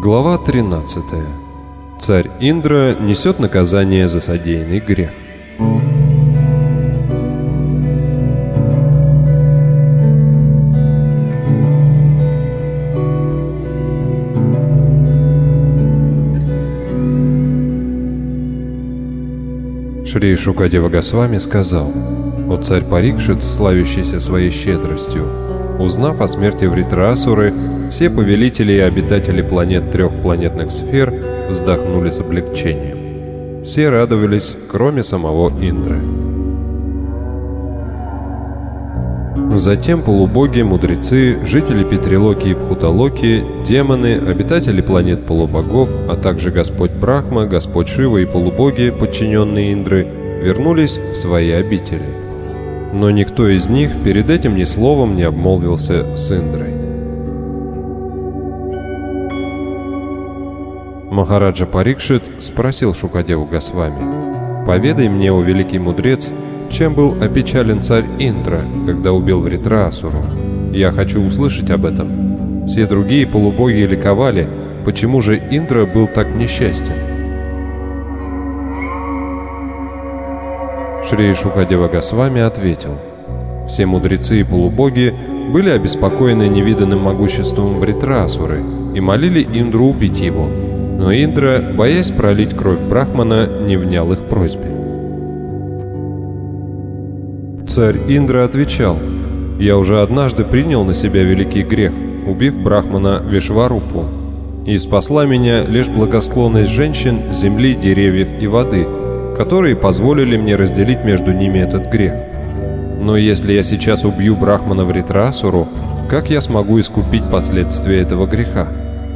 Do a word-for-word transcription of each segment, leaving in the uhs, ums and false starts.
Глава тринадцатая. Царь Индра несет наказание за содеянный грех. Шри Шукадева Госвами сказал: «О царь Парикшит, славящийся своей щедростью, узнав о смерти Вритрасуры, все повелители и обитатели планет трех планетных сфер вздохнули с облегчением. Все радовались, кроме самого Индры. Затем полубоги, мудрецы, жители Питрилоки и Пхуталоки, демоны, обитатели планет полубогов, а также Господь Брахма, Господь Шива и полубоги, подчиненные Индры, вернулись в свои обители. Но никто из них перед этим ни словом не обмолвился с Индрой. Махараджа Парикшит спросил Шукадеву Госвами: «Поведай мне, о великий мудрец, чем был опечален царь Индра, когда убил Вритрасуру? Я хочу услышать об этом. Все другие полубоги ликовали, почему же Индра был так несчастен?» Шри Шукадева Госвами ответил: «Все мудрецы и полубоги были обеспокоены невиданным могуществом Вритрасуры и молили Индру убить его, но Индра, боясь пролить кровь Брахмана, не внял их просьбе». Царь Индра отвечал: «Я уже однажды принял на себя великий грех, убив Брахмана Вишварупу, и спасла меня лишь благосклонность женщин, земли, деревьев и воды, которые позволили мне разделить между ними этот грех. Но если я сейчас убью Брахмана Вритрасуру, как я смогу искупить последствия этого греха?»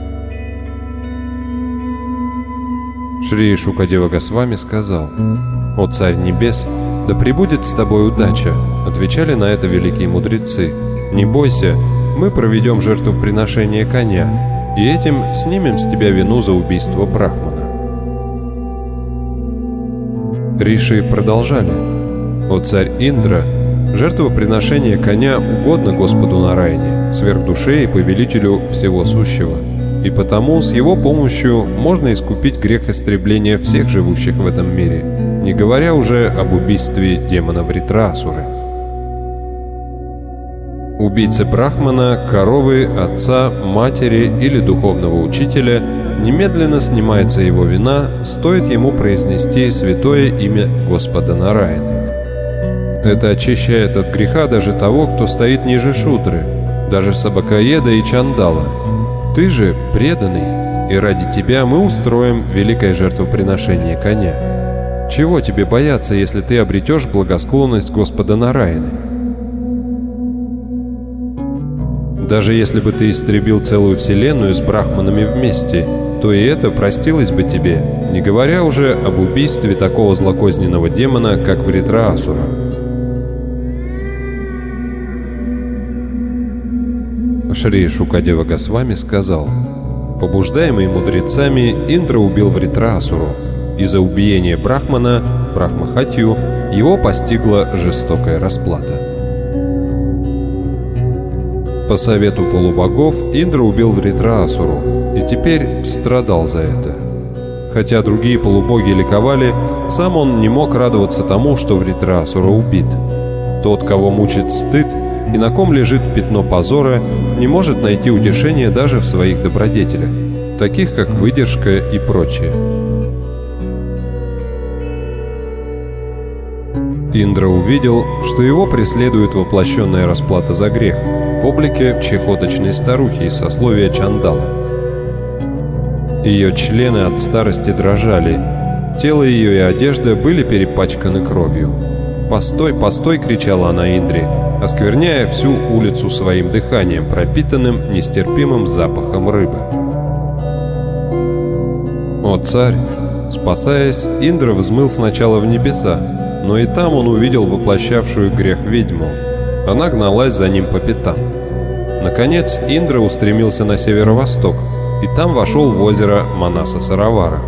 Шри Шукадева Госвами сказал: «О царь небес, да пребудет с тобой удача», — отвечали на это великие мудрецы. «Не бойся, мы проведем жертвоприношение коня, и этим снимем с тебя вину за убийство Брахмана». Риши продолжали: «О царь Индра, жертвоприношение коня угодно Господу Нараяне, сверхдуше и повелителю всего сущего, и потому с его помощью можно искупить грех истребления всех живущих в этом мире, не говоря уже об убийстве демона Вритрасуры. Убийце Брахмана, коровы, отца, матери или духовного учителя немедленно снимается его вина, стоит ему произнести святое имя Господа Нараяны. Это очищает от греха даже того, кто стоит ниже Шудры, даже Сабакаеда и Чандала. Ты же преданный, и ради тебя мы устроим великое жертвоприношение коня. Чего тебе бояться, если ты обретешь благосклонность Господа Нараяны? Даже если бы ты истребил целую вселенную с брахманами вместе, то и это простилось бы тебе, не говоря уже об убийстве такого злокозненного демона, как Вритрасура». Шри Шукадева Госвами сказал: «Побуждаемый мудрецами, Индра убил Вритрасуру, и за убиение Брахмана, Брахмахатью, его постигла жестокая расплата. По совету полубогов Индра убил Вритрасуру и теперь страдал за это. Хотя другие полубоги ликовали, сам он не мог радоваться тому, что Вритрасура убит. Тот, кого мучит стыд и на ком лежит пятно позора, не может найти утешения даже в своих добродетелях, таких как выдержка и прочее». Индра увидел, что его преследует воплощенная расплата за грех в облике чехоточной старухи из сословия чандалов. Ее члены от старости дрожали, тело ее и одежда были перепачканы кровью. «Постой, постой!» — кричала она Индре, оскверняя всю улицу своим дыханием, пропитанным нестерпимым запахом рыбы. «О царь!» Спасаясь, Индра взмыл сначала в небеса, но и там он увидел воплощавшую грех ведьму. Она гналась за ним по пятам. Наконец Индра устремился на северо-восток, и там вошел в озеро Манаса-Саравара.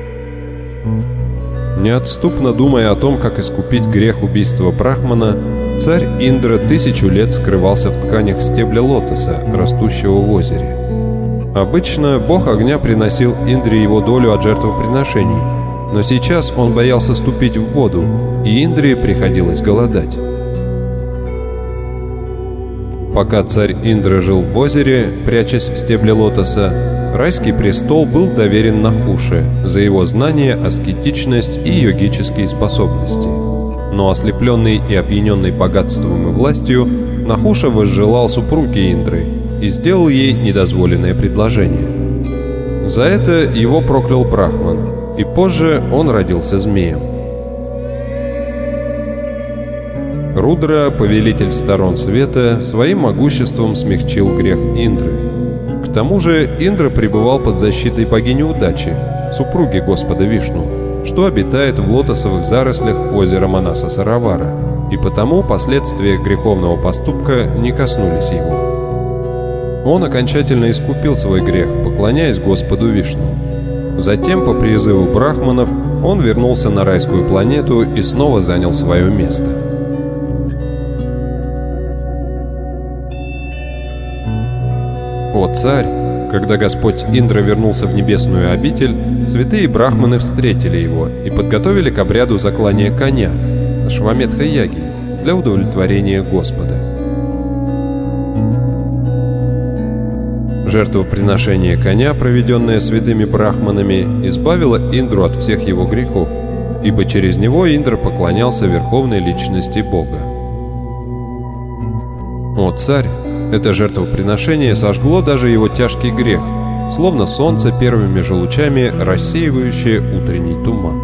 Неотступно думая о том, как искупить грех убийства Брахмана, Царь Индра тысячу лет скрывался в тканях стебля лотоса, растущего в озере. Обычно бог огня приносил Индре его долю от жертвоприношений, но сейчас он боялся ступить в воду, и Индре приходилось голодать. Пока царь Индра жил в озере, прячась в стебле лотоса, райский престол был доверен Нахуше за его знания, аскетичность и йогические способности. Но ослепленный и опьяненный богатством и властью, Нахуша возжелал супруги Индры и сделал ей недозволенное предложение. За это его проклял Брахман, и позже он родился змеем. Рудра, повелитель сторон света, своим могуществом смягчил грех Индры. К тому же Индра пребывал под защитой богини удачи, супруги Господа Вишну, что обитает в лотосовых зарослях озера Манаса Саравара, и потому последствия греховного поступка не коснулись его. Он окончательно искупил свой грех, поклоняясь Господу Вишну. Затем, по призыву брахманов, он вернулся на райскую планету и снова занял свое место. «О царь!» Когда Господь Индра вернулся в небесную обитель, святые брахманы встретили его и подготовили к обряду заклания коня, Ашваметха-яги, для удовлетворения Господа. Жертвоприношение коня, проведенное святыми брахманами, избавило Индру от всех его грехов, ибо через него Индра поклонялся верховной личности Бога. «О царь!» Это жертвоприношение сожгло даже его тяжкий грех, словно солнце первыми же лучами, рассеивающее утренний туман.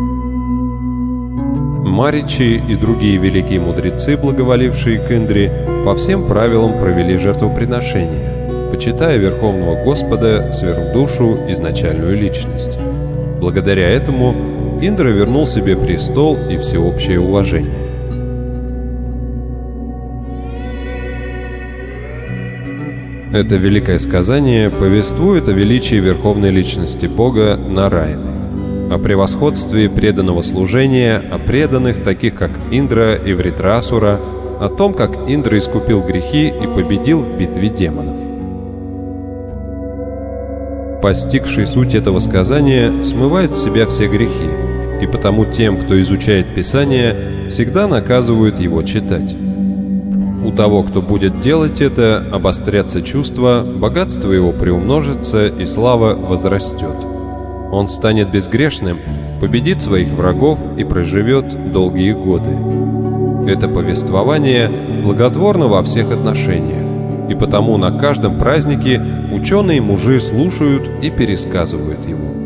Маричи и другие великие мудрецы, благоволившие к Индре, по всем правилам провели жертвоприношение, почитая Верховного Господа, сверхдушу, изначальную личность. Благодаря этому Индра вернул себе престол и всеобщее уважение. Это великое сказание повествует о величии верховной личности Бога Нараяны, о превосходстве преданного служения, о преданных, таких как Индра и Вритрасура, о том, как Индра искупил грехи и победил в битве демонов. Постигший суть этого сказания смывает с себя все грехи, и потому тем, кто изучает Писание, всегда наказывают его читать. У того, кто будет делать это, обострятся чувства, богатство его приумножится и слава возрастет. Он станет безгрешным, победит своих врагов и проживет долгие годы. Это повествование благотворно во всех отношениях, и потому на каждом празднике ученые мужи слушают и пересказывают его.